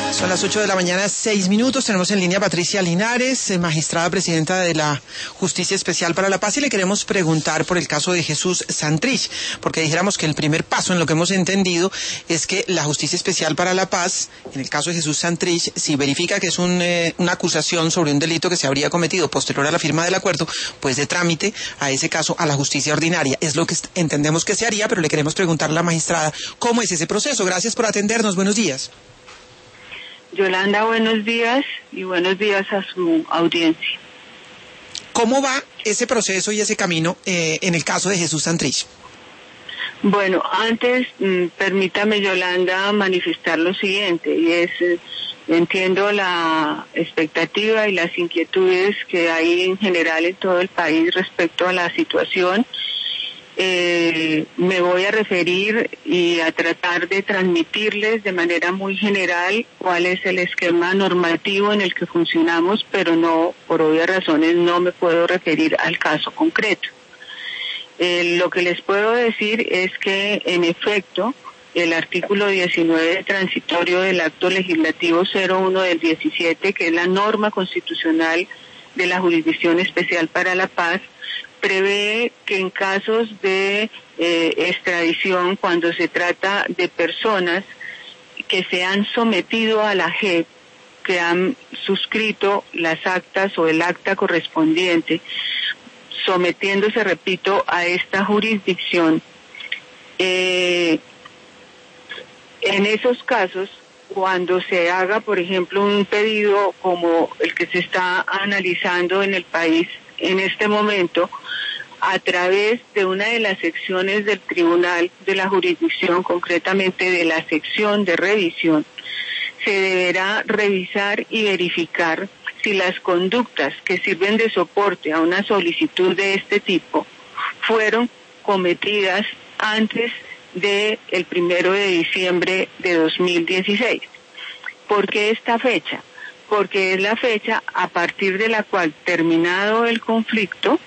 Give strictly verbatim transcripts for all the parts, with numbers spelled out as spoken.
Son las ocho de la mañana, seis minutos. Tenemos en línea a Patricia Linares, magistrada presidenta de la Justicia Especial para la Paz, y le queremos preguntar por el caso de Jesús Santrich, porque dijéramos que el primer paso, en lo que hemos entendido, es que la Justicia Especial para la Paz, en el caso de Jesús Santrich, si verifica que es un, eh, una acusación sobre un delito que se habría cometido posterior a la firma del acuerdo, pues de trámite a ese caso a la justicia ordinaria. Es lo que entendemos que se haría, pero le queremos preguntar a la magistrada cómo es ese proceso. Gracias por atendernos. Buenos días. Yolanda, buenos días y buenos días a su audiencia. ¿Cómo va ese proceso y ese camino eh, en el caso de Jesús Santrich? Bueno, antes mm, permítame, Yolanda, manifestar lo siguiente, y es, eh, entiendo la expectativa y las inquietudes que hay en general en todo el país respecto a la situación. Eh, me voy a referir y a tratar de transmitirles de manera muy general cuál es el esquema normativo en el que funcionamos, pero no, por obvias razones, no me puedo referir al caso concreto. Eh, lo que les puedo decir es que, en efecto, el artículo diecinueve transitorio del acto legislativo cero uno del diecisiete, que es la norma constitucional de la Jurisdicción Especial para la Paz, prevé que en casos de eh, extradición, cuando se trata de personas que se han sometido a la J E P, que han suscrito las actas o el acta correspondiente, sometiéndose, repito, a esta jurisdicción, eh, en esos casos, cuando se haga, por ejemplo, un pedido como el que se está analizando en el país en este momento, a través de una de las secciones del tribunal de la jurisdicción, concretamente de la sección de revisión, se deberá revisar y verificar si las conductas que sirven de soporte a una solicitud de este tipo fueron cometidas antes del primero de diciembre de dos mil dieciséis. ¿Por qué esta fecha? Porque es la fecha a partir de la cual, terminado el conflicto,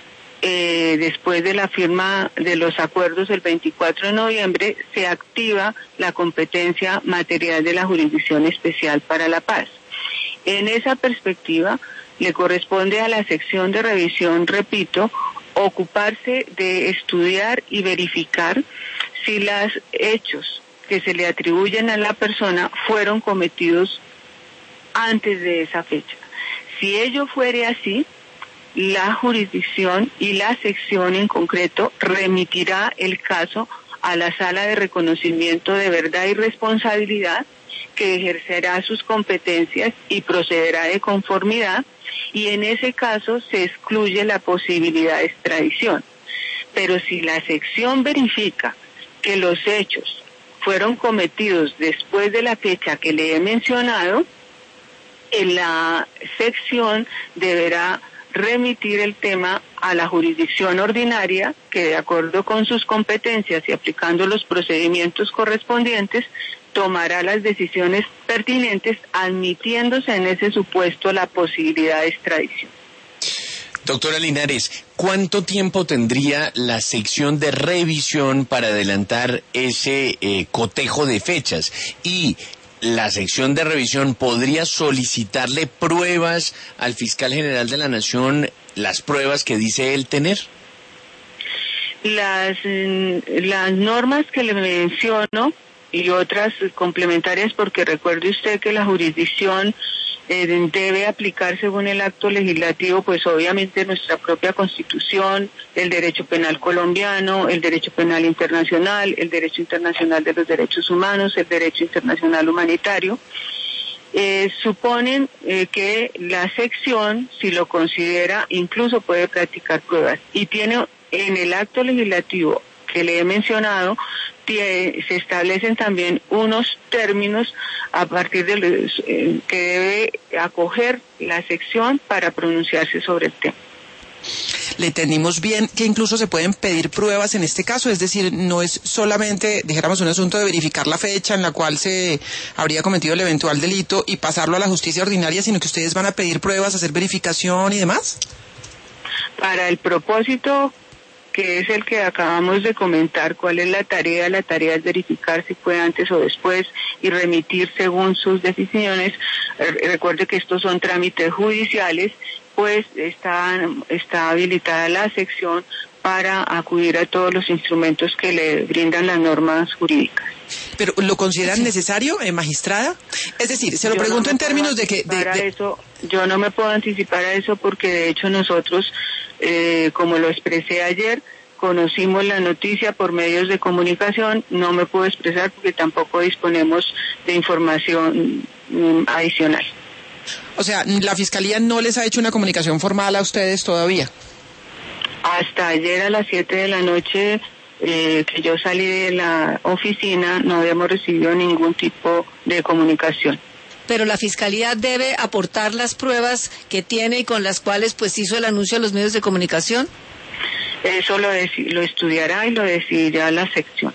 eh, después de la firma de los acuerdos el veinticuatro de noviembre, se activa la competencia material de la Jurisdicción Especial para la Paz. En esa perspectiva, le corresponde a la sección de revisión, repito, ocuparse de estudiar y verificar si los hechos que se le atribuyen a la persona fueron cometidos antes de esa fecha. Si ello fuere así, la jurisdicción y la sección en concreto remitirá el caso a la Sala de Reconocimiento de Verdad y Responsabilidad, que ejercerá sus competencias y procederá de conformidad, y en ese caso se excluye la posibilidad de extradición. Pero si la sección verifica que los hechos fueron cometidos después de la fecha que le he mencionado, en la sección deberá remitir el tema a la jurisdicción ordinaria, que de acuerdo con sus competencias y aplicando los procedimientos correspondientes, tomará las decisiones pertinentes, admitiéndose en ese supuesto la posibilidad de extradición. Doctora Linares, ¿cuánto tiempo tendría la sección de revisión para adelantar ese eh, cotejo de fechas? Y la sección de revisión podría solicitarle pruebas al fiscal general de la Nación, las pruebas que dice él tener. Las, las normas que le menciono y otras complementarias, porque recuerde usted que la jurisdicción eh, debe aplicar según el acto legislativo, pues obviamente nuestra propia Constitución, el derecho penal colombiano, el derecho penal internacional, el derecho internacional de los derechos humanos, el derecho internacional humanitario, eh, suponen eh, que la sección, si lo considera, incluso puede practicar pruebas, y tiene en el acto legislativo que le he mencionado, se establecen también unos términos a partir de los eh, que debe acoger la sección para pronunciarse sobre el tema. Le entendimos bien que incluso se pueden pedir pruebas en este caso, es decir, no es solamente, dijéramos, un asunto de verificar la fecha en la cual se habría cometido el eventual delito y pasarlo a la justicia ordinaria, sino que ustedes van a pedir pruebas, hacer verificación y demás. Para el propósito que es el que acabamos de comentar, cuál es la tarea. La tarea es verificar si fue antes o después y remitir según sus decisiones. Recuerde que estos son trámites judiciales, pues está, está habilitada la sección para acudir a todos los instrumentos que le brindan las normas jurídicas. ¿Pero lo consideran necesario, eh, magistrada? Es decir, se lo Yo pregunto no en términos de que... De, de, de... Eso, yo no me puedo anticipar a eso porque de hecho nosotros, eh, como lo expresé ayer, conocimos la noticia por medios de comunicación. No me puedo expresar porque tampoco disponemos de información um, adicional. O sea, ¿la Fiscalía no les ha hecho una comunicación formal a ustedes todavía? Hasta ayer a las siete de la noche eh, que yo salí de la oficina no habíamos recibido ningún tipo de comunicación. Pero la Fiscalía debe aportar las pruebas que tiene y con las cuales pues hizo el anuncio a los medios de comunicación. Eso lo, lo estudiará y lo decidirá la sección.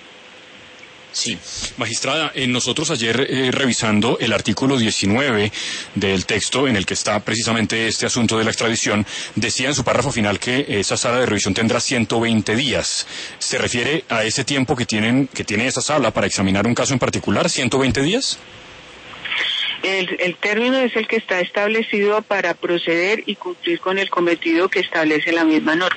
Sí. Magistrada, eh, nosotros ayer eh, revisando el artículo diecinueve del texto en el que está precisamente este asunto de la extradición, decía en su párrafo final que esa sala de revisión tendrá ciento veinte días. ¿Se refiere a ese tiempo que tienen que tiene esa sala para examinar un caso en particular, ciento veinte días? El, el término es el que está establecido para proceder y cumplir con el cometido que establece la misma norma.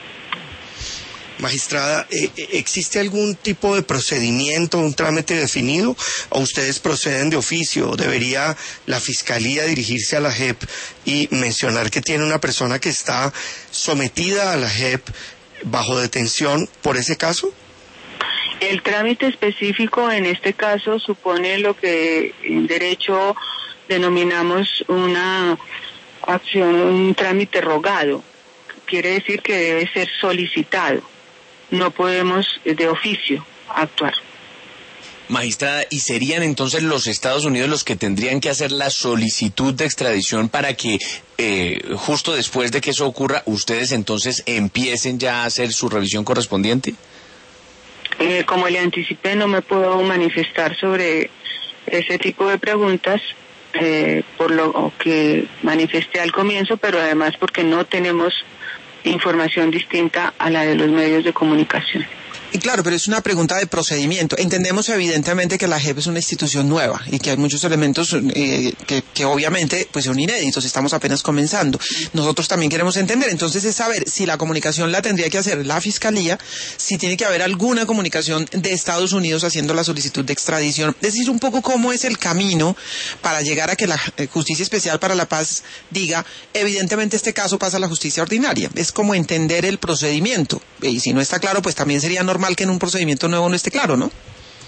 Magistrada, ¿existe algún tipo de procedimiento, un trámite definido, o ustedes proceden de oficio? ¿Debería la Fiscalía dirigirse a la J E P y mencionar que tiene una persona que está sometida a la J E P bajo detención por ese caso? El trámite específico en este caso supone lo que en derecho denominamos una acción, un trámite rogado. Quiere decir que debe ser solicitado. No podemos de oficio actuar. Magistrada, ¿y serían entonces los Estados Unidos los que tendrían que hacer la solicitud de extradición para que eh, justo después de que eso ocurra, ustedes entonces empiecen ya a hacer su revisión correspondiente? Eh, como le anticipé, no me puedo manifestar sobre ese tipo de preguntas, eh, por lo que manifesté al comienzo, pero además porque no tenemos información distinta a la de los medios de comunicación. Y claro, pero es una pregunta de procedimiento. Entendemos evidentemente que la J E P es una institución nueva y que hay muchos elementos eh, que, que obviamente pues son inéditos, estamos apenas comenzando. Nosotros también queremos entender, entonces es saber si la comunicación la tendría que hacer la Fiscalía, si tiene que haber alguna comunicación de Estados Unidos haciendo la solicitud de extradición. Es decir, un poco cómo es el camino para llegar a que la Justicia Especial para la Paz diga, evidentemente este caso pasa a la justicia ordinaria. Es como entender el procedimiento. Y si no está claro, pues también sería normal normal que en un procedimiento nuevo no esté claro, ¿no?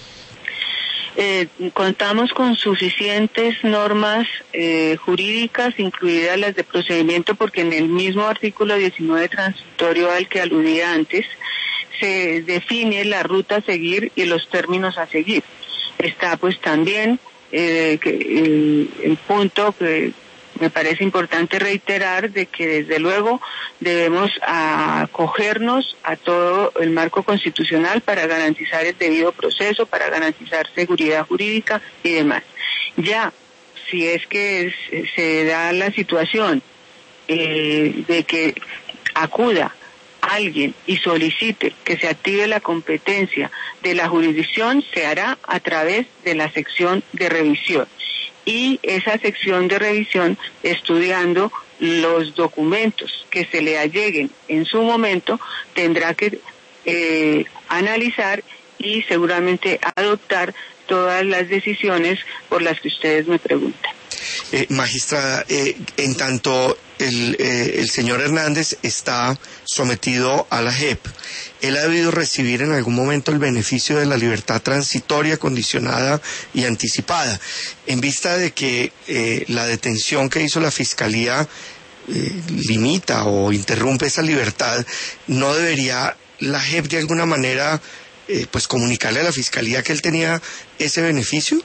Eh, contamos con suficientes normas eh, jurídicas, incluidas las de procedimiento, porque en el mismo artículo diecinueve transitorio al que aludía antes, se define la ruta a seguir y los términos a seguir. Está pues también eh, que el, el punto que me parece importante reiterar de que desde luego debemos acogernos a todo el marco constitucional para garantizar el debido proceso, para garantizar seguridad jurídica y demás. Ya, si es que es, se da la situación eh, de que acuda alguien y solicite que se active la competencia de la jurisdicción, se hará a través de la sección de revisión. Y esa sección de revisión, estudiando los documentos que se le alleguen en su momento, tendrá que eh, analizar y seguramente adoptar todas las decisiones por las que ustedes me preguntan. Eh, magistrada, eh, en tanto el, eh, el señor Hernández está sometido a la J E P, ¿él ha debido recibir en algún momento el beneficio de la libertad transitoria, condicionada y anticipada? En vista de que eh, la detención que hizo la Fiscalía eh, limita o interrumpe esa libertad, ¿no debería la J E P de alguna manera eh, pues comunicarle a la Fiscalía que él tenía ese beneficio?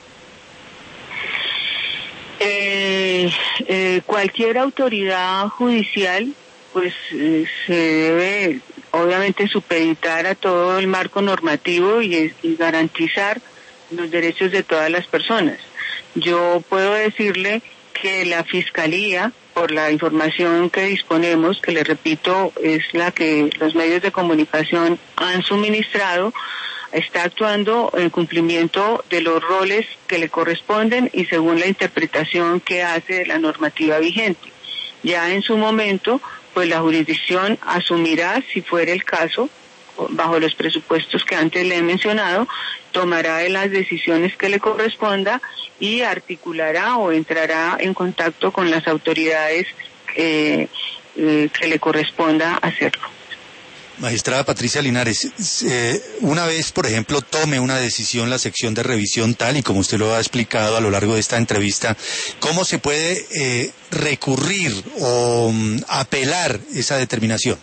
Eh, eh, cualquier autoridad judicial pues eh, se debe obviamente supeditar a todo el marco normativo y, y garantizar los derechos de todas las personas. Yo puedo decirle que la Fiscalía por la información que disponemos, que le repito es la que los medios de comunicación han suministrado, está actuando en cumplimiento de los roles que le corresponden y según la interpretación que hace de la normativa vigente. Ya en su momento, pues la jurisdicción asumirá, si fuera el caso, bajo los presupuestos que antes le he mencionado, tomará las decisiones que le corresponda y articulará o entrará en contacto con las autoridades eh, eh, que le corresponda hacerlo. Magistrada Patricia Linares, eh, una vez, por ejemplo, tome una decisión la sección de revisión tal y como usted lo ha explicado a lo largo de esta entrevista, ¿cómo se puede eh, recurrir o um, apelar esa determinación?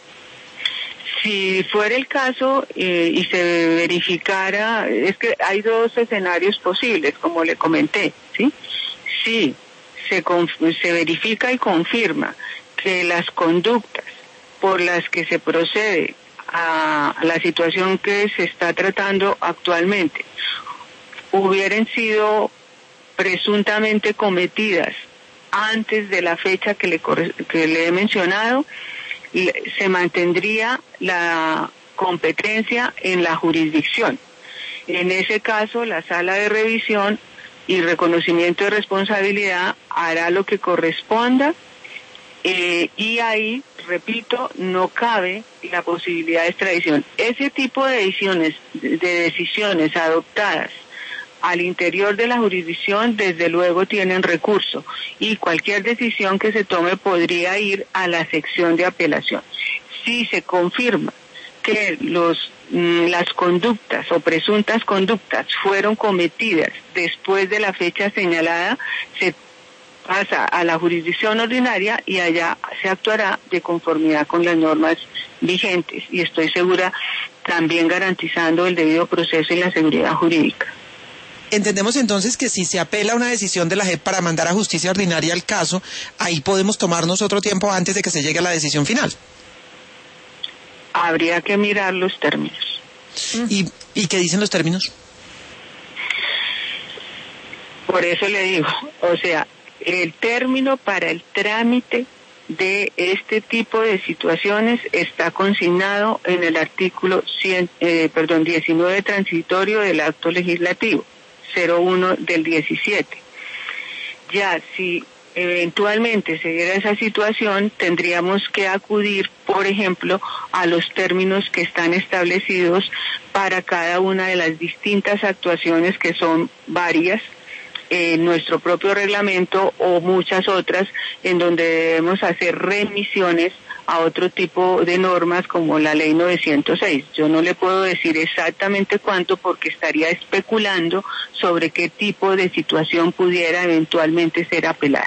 Si fuera el caso eh, y se verificara, es que hay dos escenarios posibles, como le comenté, ¿sí? Si se, se verifica y confirma que las conductas por las que se procede a la situación que se está tratando actualmente hubieran sido presuntamente cometidas antes de la fecha que le, que le he mencionado, se mantendría la competencia en la jurisdicción. En ese caso, la sala de revisión y reconocimiento de responsabilidad hará lo que corresponda eh, y ahí, repito, no cabe la posibilidad de extradición. Ese tipo de decisiones, de decisiones adoptadas al interior de la jurisdicción, desde luego tienen recurso y cualquier decisión que se tome podría ir a la sección de apelación. Si se confirma que los las conductas o presuntas conductas fueron cometidas después de la fecha señalada, se pasa a la jurisdicción ordinaria y allá se actuará de conformidad con las normas vigentes y estoy segura también garantizando el debido proceso y la seguridad jurídica. Entendemos entonces que si se apela a una decisión de la J E P para mandar a justicia ordinaria el caso, ahí podemos tomarnos otro tiempo antes de que se llegue a la decisión final. Habría que mirar los términos. ¿Y, y qué dicen los términos? Por eso le digo, o sea, el término para el trámite de este tipo de situaciones está consignado en el artículo cien, eh, perdón, diecinueve transitorio del acto legislativo cero uno del diecisiete. Ya si eventualmente se diera esa situación, tendríamos que acudir, por ejemplo, a los términos que están establecidos para cada una de las distintas actuaciones, que son varias, en nuestro propio reglamento o muchas otras en donde debemos hacer remisiones a otro tipo de normas como la ley novecientos seis. Yo no le puedo decir exactamente cuánto porque estaría especulando sobre qué tipo de situación pudiera eventualmente ser apelada.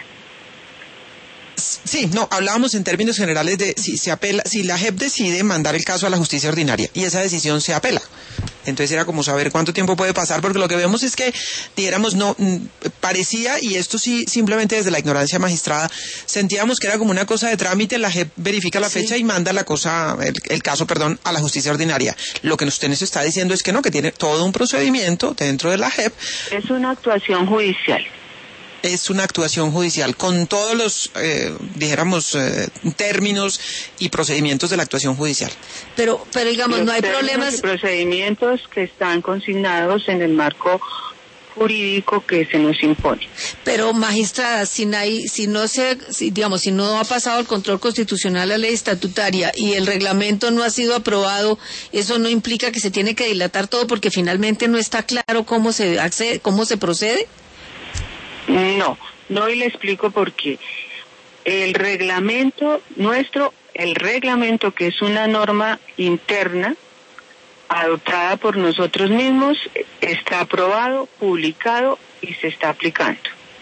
Sí, no, hablábamos en términos generales de si se apela, si la J E P decide mandar el caso a la justicia ordinaria y esa decisión se apela. Entonces era como saber cuánto tiempo puede pasar, porque lo que vemos es que, dijéramos, no, parecía, y esto sí, simplemente desde la ignorancia magistrada, sentíamos que era como una cosa de trámite, la J E P verifica la fecha sí. y manda la cosa, el, el caso, perdón, a la justicia ordinaria. Lo que usted nos está diciendo es que no, que tiene todo un procedimiento dentro de la J E P. Es una actuación judicial. Es una actuación judicial con todos los, eh, dijéramos, eh, términos y procedimientos de la actuación judicial. Pero, pero digamos, los no hay problemas. Y procedimientos que están consignados en el marco jurídico que se nos impone. Pero, magistrada, si, hay, si no se, si, digamos, si no ha pasado el control constitucional la ley estatutaria y el reglamento no ha sido aprobado, eso no implica que se tiene que dilatar todo porque finalmente no está claro cómo se accede, cómo se procede. No, no, y le explico por qué. El reglamento nuestro, el reglamento que es una norma interna adoptada por nosotros mismos, está aprobado, publicado y se está aplicando.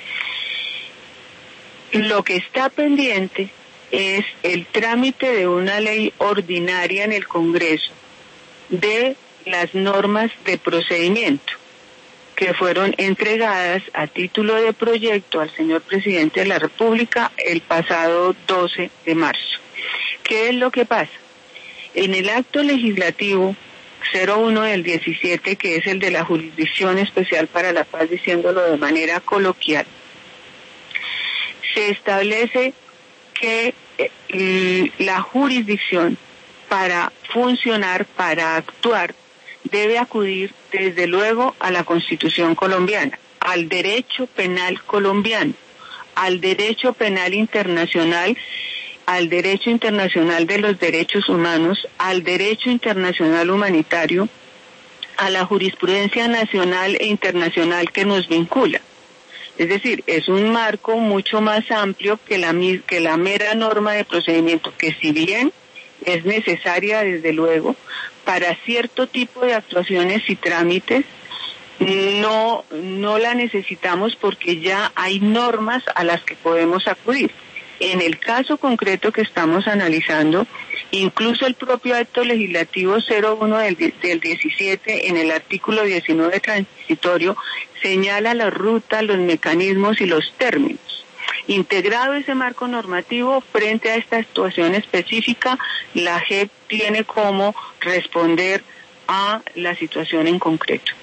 Lo que está pendiente es el trámite de una ley ordinaria en el Congreso de las normas de procedimiento que fueron entregadas a título de proyecto al señor presidente de la República el pasado doce de marzo. ¿Qué es lo que pasa? En el acto legislativo cero uno del diecisiete, que es el de la Jurisdicción Especial para la Paz, diciéndolo de manera coloquial, se establece que eh, la jurisdicción para funcionar, para actuar, debe acudir desde luego a la Constitución colombiana, al derecho penal colombiano, al derecho penal internacional, al derecho internacional de los derechos humanos, al derecho internacional humanitario, a la jurisprudencia nacional e internacional que nos vincula. Es decir, es un marco mucho más amplio que la, que la mera norma de procedimiento, que si bien es necesaria desde luego para cierto tipo de actuaciones y trámites, no, no la necesitamos porque ya hay normas a las que podemos acudir. En el caso concreto que estamos analizando, incluso el propio acto legislativo cero uno del, del diecisiete, en el artículo diecinueve transitorio, señala la ruta, los mecanismos y los términos. Integrado ese marco normativo, frente a esta situación específica, la J E P tiene como responder a la situación en concreto.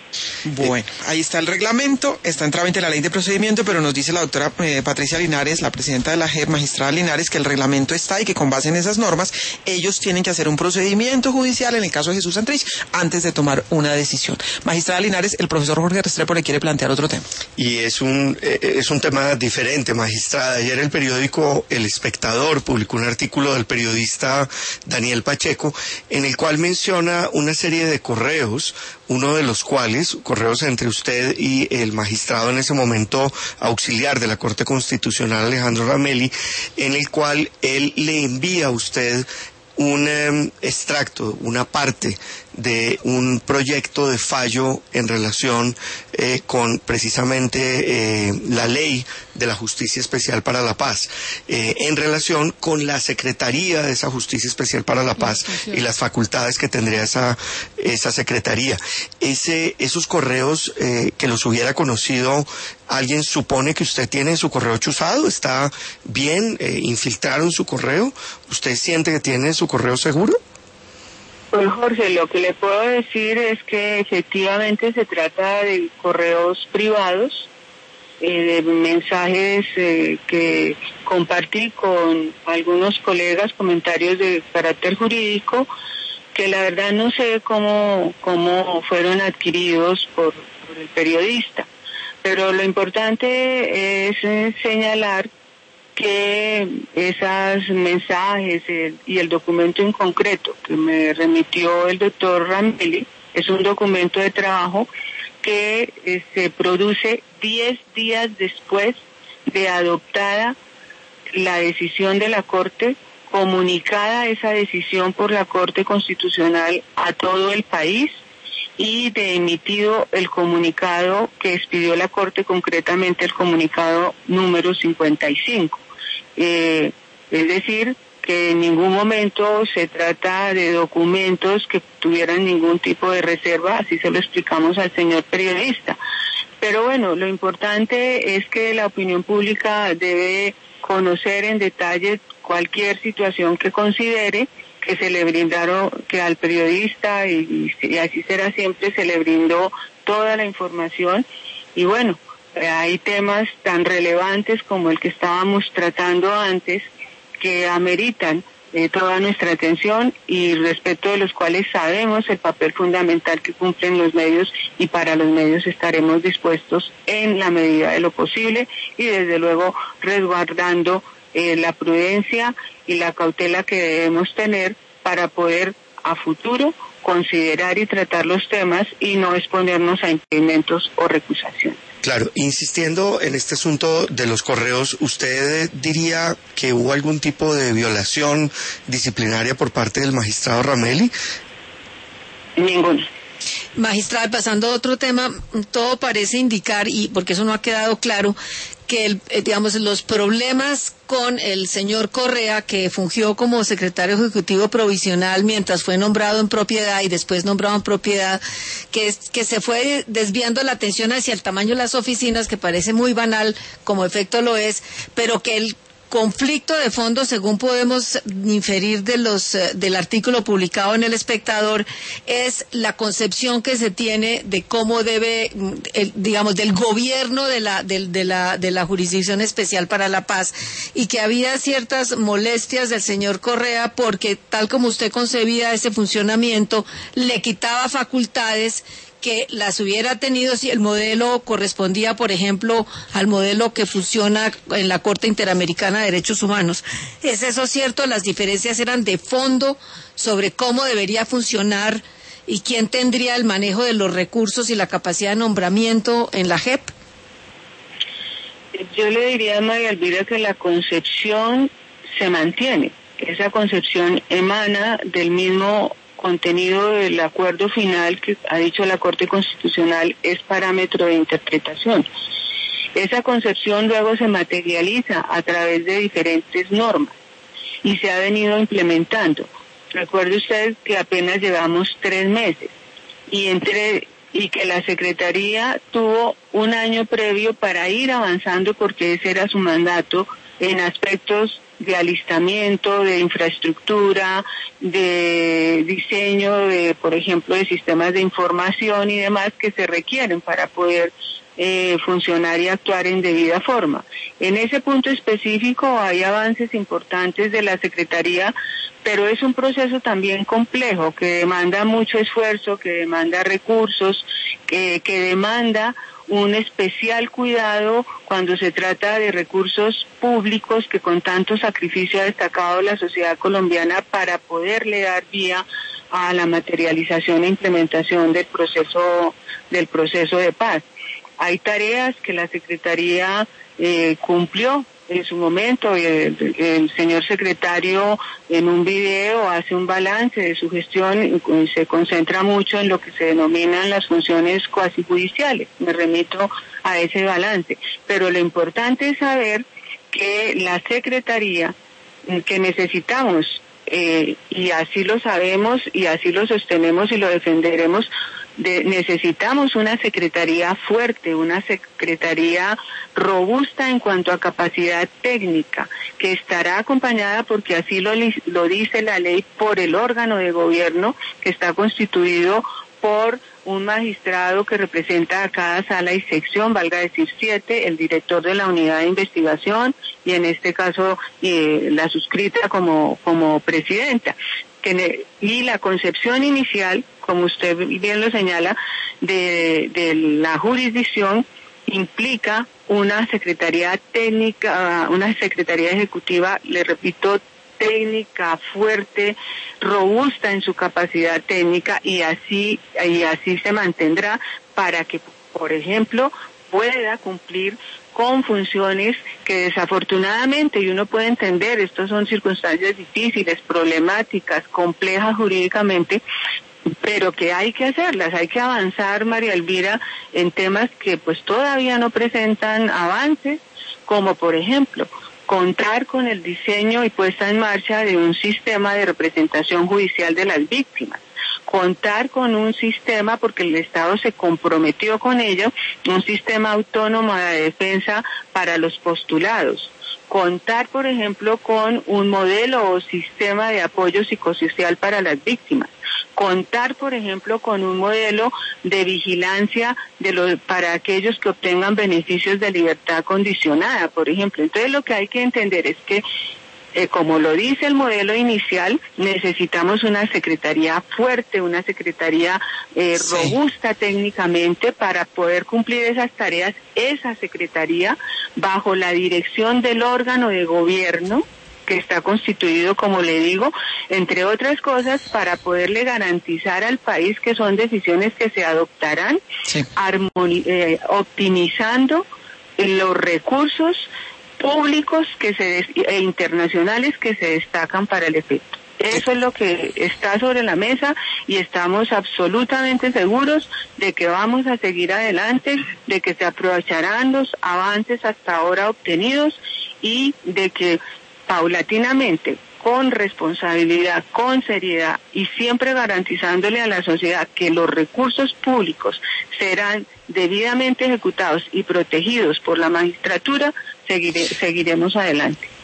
Bueno, ahí está el reglamento, está en trámite la ley de procedimiento, pero nos dice la doctora eh, Patricia Linares, la presidenta de la J E P, magistrada Linares, que el reglamento está y que con base en esas normas ellos tienen que hacer un procedimiento judicial en el caso de Jesús Santrich antes de tomar una decisión. Magistrada Linares, el profesor Jorge Restrepo le quiere plantear otro tema. Y es un, eh, es un tema diferente, magistrada. Ayer el periódico El Espectador publicó un artículo del periodista Daniel Pacheco en el cual menciona una serie de correos, uno de los cuales, correos entre usted y el magistrado en ese momento auxiliar de la Corte Constitucional, Alejandro Ramelli, en el cual él le envía a usted un um, extracto, una parte de un proyecto de fallo en relación eh, con precisamente eh, la ley de la Justicia Especial para la Paz, eh, en relación con la Secretaría de esa Justicia Especial para la Paz y las facultades que tendría esa, esa Secretaría. Ese, esos correos eh, que los hubiera conocido, ¿alguien supone que usted tiene en su correo chuzado? ¿Está bien? Eh, ¿Infiltraron su correo? ¿Usted siente que tiene su correo seguro? Pues Jorge, lo que le puedo decir es que efectivamente se trata de correos privados, eh, de mensajes eh, que compartí con algunos colegas, comentarios de carácter jurídico, que la verdad no sé cómo, cómo fueron adquiridos por, por el periodista. Pero lo importante es eh, señalar que esos mensajes el, y el documento en concreto que me remitió el doctor Ramelli es un documento de trabajo que eh, se produce diez días después de adoptada la decisión de la Corte, comunicada esa decisión por la Corte Constitucional a todo el país y de emitido el comunicado que expidió la Corte, concretamente el comunicado número cincuenta y cinco. Eh, es decir, que en ningún momento se trata de documentos que tuvieran ningún tipo de reserva, así se lo explicamos al señor periodista. Pero bueno, lo importante es que la opinión pública debe conocer en detalle cualquier situación que considere que se le brindaron, que al periodista, y, y así será siempre, se le brindó toda la información. Y bueno, hay temas tan relevantes como el que estábamos tratando antes que ameritan eh, toda nuestra atención y respecto de los cuales sabemos el papel fundamental que cumplen los medios, y para los medios estaremos dispuestos en la medida de lo posible y desde luego resguardando eh, la prudencia y la cautela que debemos tener para poder a futuro considerar y tratar los temas y no exponernos a impedimentos o recusaciones. Claro, insistiendo en este asunto de los correos, ¿usted diría que hubo algún tipo de violación disciplinaria por parte del magistrado Ramelli? Ninguna. Magistrada, pasando a otro tema, todo parece indicar, y porque eso no ha quedado claro, que el, eh, digamos los problemas con el señor Correa, que fungió como secretario ejecutivo provisional mientras fue nombrado en propiedad y después nombrado en propiedad, que es, que se fue desviando la atención hacia el tamaño de las oficinas, que parece muy banal, como efecto lo es, pero que él conflicto de fondo, según podemos inferir de los del artículo publicado en El Espectador, es la concepción que se tiene de cómo debe, el, digamos, del gobierno de la, de, de la de la Jurisdicción Especial para la Paz, y que había ciertas molestias del señor Correa porque, tal como usted concebía ese funcionamiento, le quitaba facultades que las hubiera tenido si el modelo correspondía, por ejemplo, al modelo que funciona en la Corte Interamericana de Derechos Humanos. ¿Es eso cierto? ¿Las diferencias eran de fondo sobre cómo debería funcionar y quién tendría el manejo de los recursos y la capacidad de nombramiento en la J E P? Yo le diría a María Elvira que la concepción se mantiene. Esa concepción emana del mismo contenido del acuerdo final que ha dicho la Corte Constitucional es parámetro de interpretación. Esa concepción luego se materializa a través de diferentes normas y se ha venido implementando. Recuerde usted que apenas llevamos tres meses y entre y que la Secretaría tuvo un año previo para ir avanzando, porque ese era su mandato, en aspectos de alistamiento, de infraestructura, de diseño, de, por ejemplo, de sistemas de información y demás que se requieren para poder eh, funcionar y actuar en debida forma. En ese punto específico hay avances importantes de la Secretaría, pero es un proceso también complejo, que demanda mucho esfuerzo, que demanda recursos, que, que demanda un especial cuidado cuando se trata de recursos públicos que con tanto sacrificio ha destacado la sociedad colombiana para poderle dar vía a la materialización e implementación del proceso del proceso de paz. Hay tareas que la Secretaría eh, cumplió en su momento. El, el señor secretario en un video hace un balance de su gestión y se concentra mucho en lo que se denominan las funciones cuasi judiciales. Me remito a ese balance. Pero lo importante es saber que la Secretaría, que necesitamos, eh, y así lo sabemos y así lo sostenemos y lo defenderemos, De, necesitamos una secretaría fuerte, una secretaría robusta en cuanto a capacidad técnica, que estará acompañada, porque así lo, lo dice la ley, por el órgano de gobierno que está constituido por un magistrado que representa a cada sala y sección, valga decir siete, el director de la unidad de investigación y en este caso eh, la suscrita como, como presidenta. Que, y la concepción inicial, como usted bien lo señala, de, de la jurisdicción implica una secretaría técnica, una secretaría ejecutiva, le repito, técnica, fuerte, robusta en su capacidad técnica, y así, y así se mantendrá para que, por ejemplo, pueda cumplir con funciones que desafortunadamente, y uno puede entender, estas son circunstancias difíciles, problemáticas, complejas jurídicamente, pero que hay que hacerlas, hay que avanzar, María Elvira, en temas que pues todavía no presentan avances, como por ejemplo, contar con el diseño y puesta en marcha de un sistema de representación judicial de las víctimas. Contar con un sistema, porque el Estado se comprometió con ello, un sistema autónomo de defensa para los postulados. Contar, por ejemplo, con un modelo o sistema de apoyo psicosocial para las víctimas. Contar, por ejemplo, con un modelo de vigilancia de lo, para aquellos que obtengan beneficios de libertad condicionada, por ejemplo. Entonces, lo que hay que entender es que Eh, como lo dice el modelo inicial, necesitamos una secretaría fuerte, una secretaría eh, sí. robusta técnicamente para poder cumplir esas tareas. Esa secretaría, bajo la dirección del órgano de gobierno, que está constituido, como le digo, entre otras cosas, para poderle garantizar al país que son decisiones que se adoptarán, sí. armoni- eh, optimizando los recursos públicos que se e internacionales que se destacan para el efecto. Eso es lo que está sobre la mesa y estamos absolutamente seguros de que vamos a seguir adelante, de que se aprovecharán los avances hasta ahora obtenidos y de que paulatinamente, con responsabilidad, con seriedad y siempre garantizándole a la sociedad que los recursos públicos serán debidamente ejecutados y protegidos por la magistratura, seguire, seguiremos adelante.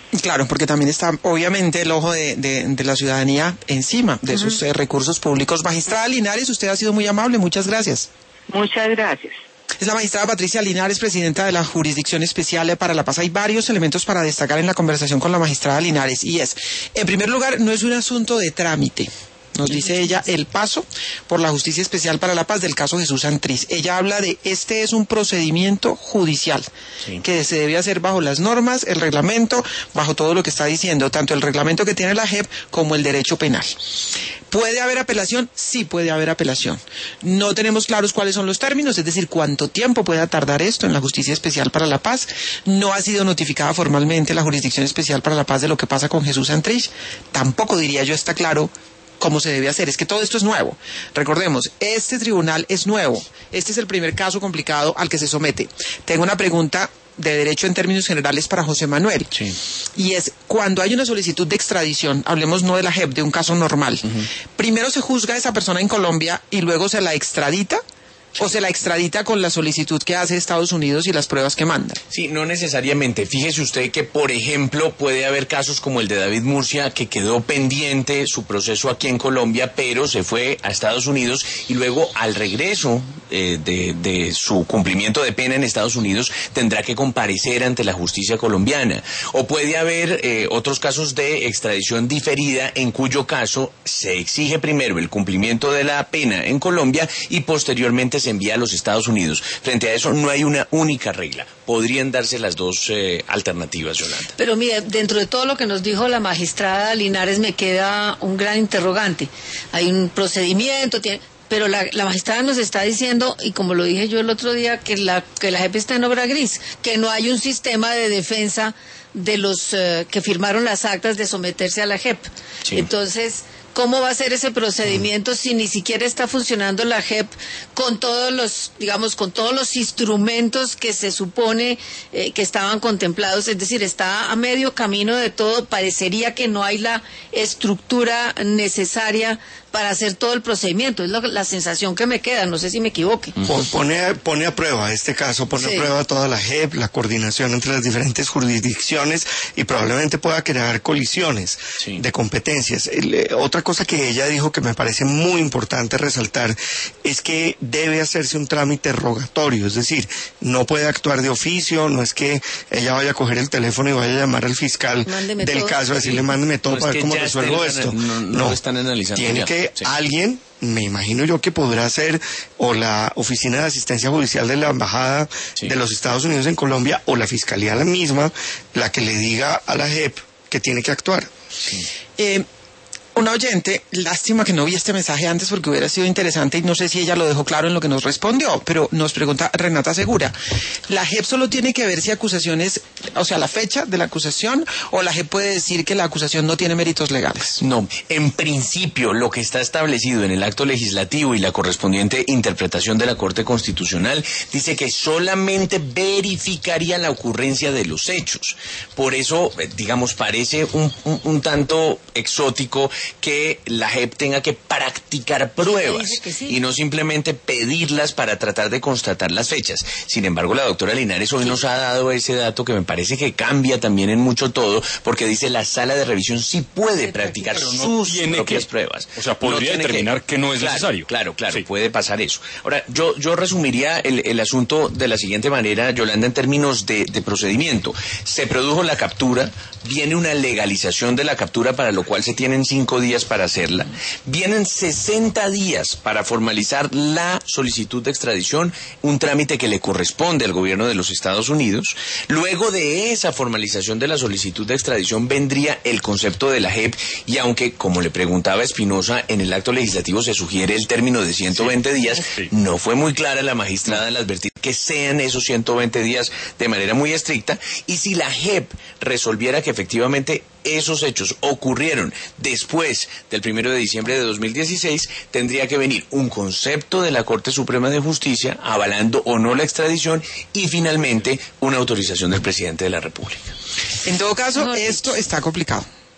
Claro, porque también está obviamente el ojo de, de, de la ciudadanía encima de uh-huh. esos eh, recursos públicos. Magistrada Linares, usted ha sido muy amable, muchas gracias. Muchas gracias. Es la magistrada Patricia Linares, presidenta de la Jurisdicción Especial para la Paz. Hay varios elementos para destacar en la conversación con la magistrada Linares, y es, en primer lugar, no es un asunto de trámite. Nos dice ella el paso por la Justicia Especial para la Paz del caso Jesús Santrich. Ella habla de este es un procedimiento judicial sí. que se debe hacer bajo las normas, el reglamento, bajo todo lo que está diciendo, tanto el reglamento que tiene la J E P como el derecho penal. ¿Puede haber apelación? Sí puede haber apelación. No tenemos claros cuáles son los términos, es decir, cuánto tiempo pueda tardar esto en la Justicia Especial para la Paz. No ha sido notificada formalmente la Jurisdicción Especial para la Paz de lo que pasa con Jesús Santrich. Tampoco, diría yo, está claro cómo se debe hacer. Es que todo esto es nuevo. Recordemos, este tribunal es nuevo. Este es el primer caso complicado al que se somete. Tengo una pregunta de derecho en términos generales para José Manuel. Sí. Y es, cuando hay una solicitud de extradición, hablemos no de la J E P, de un caso normal, uh-huh. primero se juzga a esa persona en Colombia y luego se la extradita. ¿O se la extradita con la solicitud que hace Estados Unidos y las pruebas que manda? Sí, no necesariamente. Fíjese usted que, por ejemplo, puede haber casos como el de David Murcia, que quedó pendiente su proceso aquí en Colombia, pero se fue a Estados Unidos y luego, al regreso eh, de, de su cumplimiento de pena en Estados Unidos, tendrá que comparecer ante la justicia colombiana. O puede haber eh, otros casos de extradición diferida, en cuyo caso se exige primero el cumplimiento de la pena en Colombia y posteriormente se envía a los Estados Unidos. Frente a eso no hay una única regla. Podrían darse las dos eh, alternativas, Yolanda. Pero mire, dentro de todo lo que nos dijo la magistrada Linares me queda un gran interrogante. Hay un procedimiento, tiene... pero la, la magistrada nos está diciendo, y como lo dije yo el otro día, que la, que la J E P está en obra gris, que no hay un sistema de defensa de los uh, que firmaron las actas de someterse a la J E P. Sí. Entonces, ¿cómo va a ser ese procedimiento si ni siquiera está funcionando la J E P con todos los, digamos, con todos los instrumentos que se supone eh, que estaban contemplados? Es decir, está a medio camino de todo. Parecería que no hay la estructura necesaria para hacer todo el procedimiento. Es lo, la sensación que me queda, no sé si me equivoque. Pone, pone a prueba este caso, pone sí. a prueba toda la J E P, la coordinación entre las diferentes jurisdicciones, y probablemente pueda crear colisiones sí. de competencias. El, eh, otra cosa que ella dijo que me parece muy importante resaltar es que debe hacerse un trámite rogatorio, es decir, no puede actuar de oficio, no es que ella vaya a coger el teléfono y vaya a llamar al fiscal mándeme del todo. caso, decirle mándeme todo no para ver cómo resuelvo esto. No, no, no lo están analizando. Tiene ya. que Sí. alguien, me imagino yo que podrá ser o la Oficina de Asistencia Judicial de la Embajada sí. de los Estados Unidos en Colombia o la Fiscalía la misma, la que le diga a la J E P que tiene que actuar. Sí. Eh, una oyente, lástima que no vi este mensaje antes porque hubiera sido interesante y no sé si ella lo dejó claro en lo que nos respondió, pero nos pregunta Renata Segura, ¿la J E P solo tiene que ver si acusaciones, o sea, la fecha de la acusación, o la J E P puede decir que la acusación no tiene méritos legales? No, en principio lo que está establecido en el acto legislativo y la correspondiente interpretación de la Corte Constitucional dice que solamente verificaría la ocurrencia de los hechos. Por eso, digamos, parece un, un, un tanto exótico que la J E P tenga que practicar pruebas sí. y no simplemente pedirlas para tratar de constatar las fechas. Sin embargo, la doctora Linares hoy nos ha dado ese dato que me parece que cambia también en mucho todo, porque dice la sala de revisión sí puede practicar no sus propias que, pruebas. O sea, podría no determinar que, que no es claro, necesario. Claro, claro, sí. puede pasar eso. Ahora, yo, yo resumiría el, el asunto de la siguiente manera, Yolanda, en términos de, de procedimiento. Se produjo la captura, viene una legalización de la captura, para lo cual se tienen cinco días para hacerla. Vienen sesenta días para formalizar la solicitud de extradición, un trámite que le corresponde al gobierno de los Estados Unidos. Luego de esa formalización de la solicitud de extradición vendría el concepto de la J E P, y aunque, como le preguntaba Espinosa, en el acto legislativo se sugiere el término de ciento veinte sí. días, sí. no fue muy clara la magistrada al advertir que sean esos ciento veinte días de manera muy estricta, y si la J E P resolviera que efectivamente esos hechos ocurrieron después del primero de diciembre de dos mil dieciséis, tendría que venir un concepto de la Corte Suprema de Justicia avalando o no la extradición, y finalmente una autorización del presidente de la República. En todo caso, esto está complicado.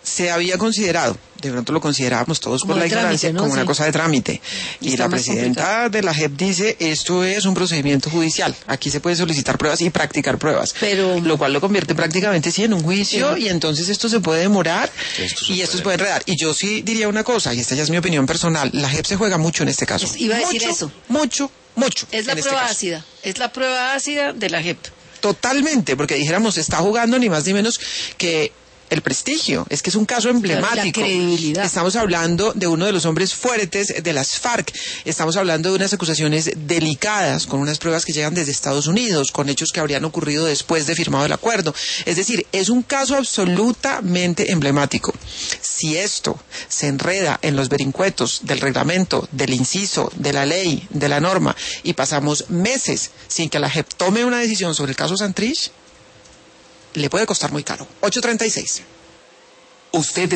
se había considerado, de pronto lo considerábamos todos Como por la de trámite, ignorancia, ¿no? como una Sí. cosa de trámite. Y Y está la más presidenta complicado. de la J E P dice, esto es un procedimiento judicial. Aquí se puede solicitar pruebas y practicar pruebas. Pero- lo cual lo convierte prácticamente sí en un juicio, Sí. y entonces esto se puede demorar Esto se y esto puede- se puede enredar. Y yo sí diría una cosa, y esta ya es mi opinión personal, la J E P se juega mucho en este caso. Es- iba a decir mucho, eso. Mucho, mucho. Es la en este prueba caso. ácida, es la prueba ácida de la J E P. Totalmente, porque dijéramos, está jugando ni más ni menos que el prestigio. Es que es un caso emblemático. La credibilidad. Estamos hablando de uno de los hombres fuertes de las FARC. Estamos hablando de unas acusaciones delicadas, con unas pruebas que llegan desde Estados Unidos, con hechos que habrían ocurrido después de firmado el acuerdo. Es decir, es un caso absolutamente emblemático. Si esto se enreda en los vericuetos del reglamento, del inciso, de la ley, de la norma, y pasamos meses sin que la J E P tome una decisión sobre el caso Santrich, le puede costar muy caro. ocho treinta y seis. Usted